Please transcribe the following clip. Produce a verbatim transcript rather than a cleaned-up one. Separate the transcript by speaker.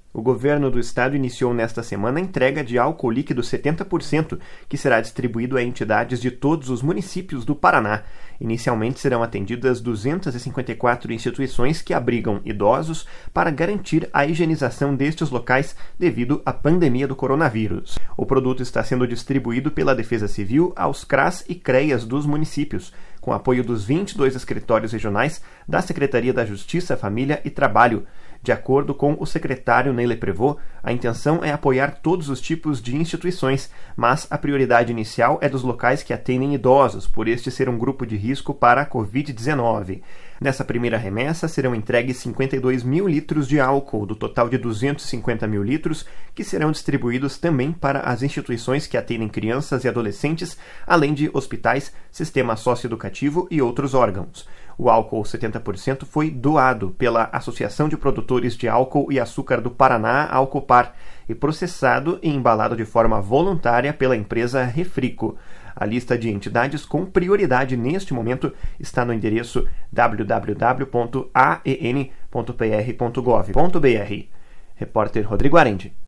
Speaker 1: O governo do estado iniciou nesta semana a entrega de álcool líquido setenta por cento, que será distribuído a entidades de todos os municípios do Paraná. Inicialmente serão atendidas duzentas e cinquenta e quatro instituições que abrigam idosos para garantir a higienização destes locais devido à pandemia do coronavírus. O produto está sendo distribuído pela Defesa Civil aos CRAS e CREAS dos municípios, com apoio dos vinte e dois escritórios regionais da Secretaria da Justiça, Família e Trabalho. De acordo com o secretário Neile Prevot, a intenção é apoiar todos os tipos de instituições, mas a prioridade inicial é dos locais que atendem idosos, por este ser um grupo de risco para a covid dezenove. Nessa primeira remessa serão entregues cinquenta e dois mil litros de álcool, do total de duzentos e cinquenta mil litros, que serão distribuídos também para as instituições que atendem crianças e adolescentes, além de hospitais, sistema socioeducativo e outros órgãos. O álcool setenta por cento foi doado pela Associação de Produtores de Álcool e Açúcar do Paraná, Alcopar, e processado e embalado de forma voluntária pela empresa Refrico. A lista de entidades com prioridade neste momento está no endereço w w w ponto a e n ponto p r ponto gov ponto b r. Repórter Rodrigo Arendi.